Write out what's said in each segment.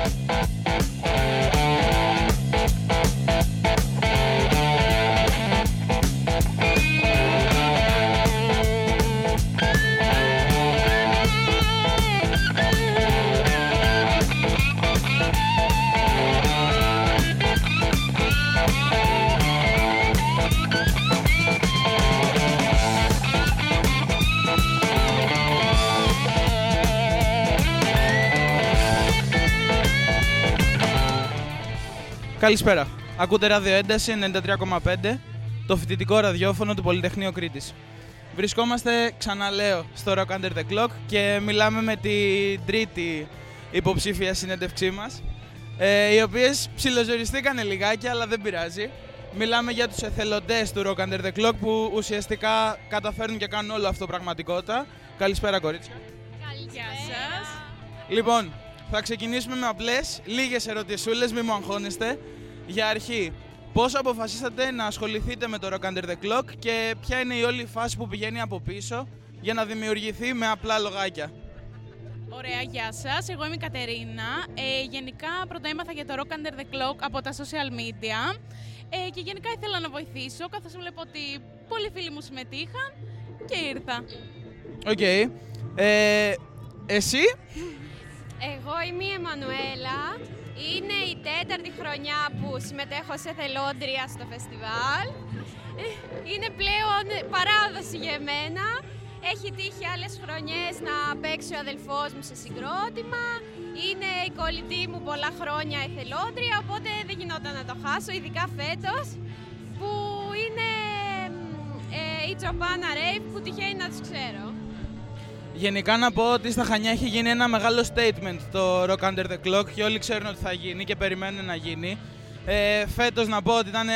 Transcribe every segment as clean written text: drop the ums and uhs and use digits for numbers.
Καλησπέρα. Ακούτε ραδιοένταση 93,5, το φοιτητικό ραδιόφωνο του Πολυτεχνείου Κρήτης. Βρισκόμαστε, ξαναλέω, στο Rock Under the Clock και μιλάμε με την τρίτη υποψήφια συνέντευξή μας, οι οποίες ψιλοζοριστήκανε λιγάκι, αλλά δεν πειράζει. Μιλάμε για τους εθελοντές του Rock Under the Clock που ουσιαστικά καταφέρνουν και κάνουν όλο αυτό πραγματικότητα. Καλησπέρα, κορίτσια. Καλησπέρα σας. Λοιπόν, θα ξεκινήσουμε με απλές, λίγες ερωτησούλες, μη μου αγχώνεστε. Για αρχή, πώς αποφασίσατε να ασχοληθείτε με το Rock Under the Clock και ποια είναι η όλη φάση που πηγαίνει από πίσω για να δημιουργηθεί με απλά λογάκια? Ωραία, γεια σας. Εγώ είμαι η Κατερίνα. Γενικά πρώτα έμαθα για το Rock Under the Clock από τα social media και γενικά ήθελα να βοηθήσω, καθώς βλέπω ότι πολλοί φίλοι μου συμμετείχαν και ήρθα. Οκ. Εσύ? Εγώ είμαι η Εμμανουέλα. Είναι η 4η χρονιά που συμμετέχω σε θελόντρια στο φεστιβάλ. Είναι πλέον παράδοση για εμένα. Έχει τύχει άλλες χρονιές να παίξει ο αδελφός μου σε συγκρότημα. Είναι η κολλητή μου πολλά χρόνια εθελόντρια, οπότε δεν γινόταν να το χάσω, ειδικά φέτος, που είναι η Τζοπάνα Ρέιβ, που τυχαίνει να τους ξέρω. Γενικά να πω ότι στα Χανιά έχει γίνει ένα μεγάλο statement το Rock Under the Clock και όλοι ξέρουν ότι θα γίνει και περιμένουν να γίνει. Φέτος να πω ότι ήταν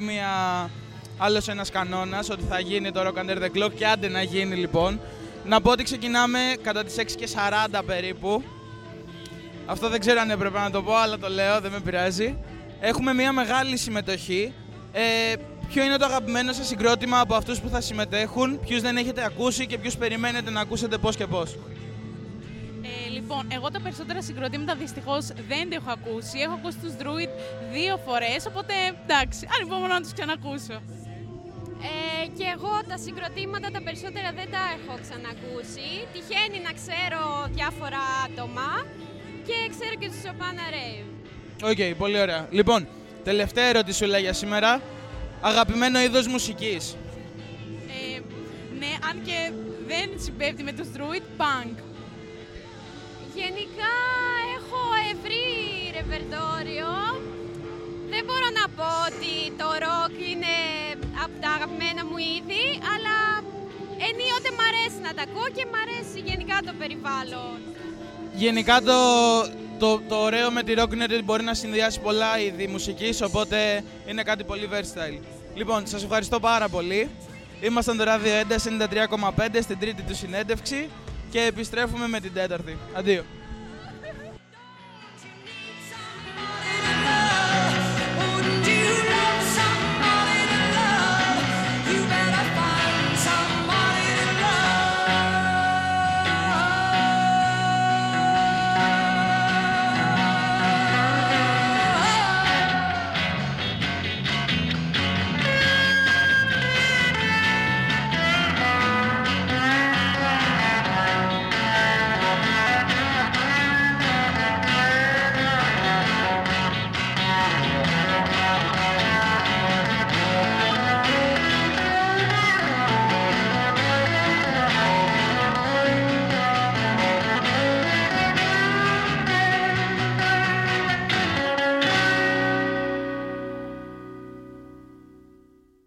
άλλος ένας κανόνας ότι θα γίνει το Rock Under the Clock και άντε να γίνει λοιπόν. Να πω ότι ξεκινάμε κατά τις 6:40 περίπου. Αυτό δεν ξέρω αν έπρεπε να το πω, αλλά το λέω, δεν με πειράζει. Έχουμε μια μεγάλη συμμετοχή. Ποιο είναι το αγαπημένο σας συγκρότημα από αυτούς που θα συμμετέχουν, ποιους δεν έχετε ακούσει και ποιους περιμένετε να ακούσετε πώς και πώς? Λοιπόν, εγώ τα περισσότερα συγκροτήματα δυστυχώς δεν τα έχω ακούσει. Έχω ακούσει τους Druid 2 φορές, οπότε εντάξει, ανυπομονώ να τους ξανακούσω. Και εγώ τα συγκροτήματα τα περισσότερα δεν τα έχω ξανακούσει. Τυχαίνει να ξέρω διάφορα άτομα και ξέρω και τους Τζοπάνα Ρέιβ. Οκ, πολύ ωραία. Λοιπόν, τελευταία ερωτησούλα για σήμερα. Αγαπημένο είδος μουσικής? Ναι, αν και δεν συμπέφτει με τους Druid, punk. Γενικά έχω ευρύ ρεπερτόριο. Δεν μπορώ να πω ότι το rock είναι από τα αγαπημένα μου είδη, αλλά ενίοτε μ' αρέσει να τα ακούω και μ' αρέσει γενικά το περιβάλλον. Γενικά το ωραίο με τη rock είναι ότι μπορεί να συνδυάσει πολλά είδη μουσικής, οπότε είναι κάτι πολύ versatile. Λοιπόν, σας ευχαριστώ πάρα πολύ. Ήμασταν το ράδιο Ένταση 93,5 στην τρίτη του συνέντευξη και επιστρέφουμε με την τέταρτη. Αντίο.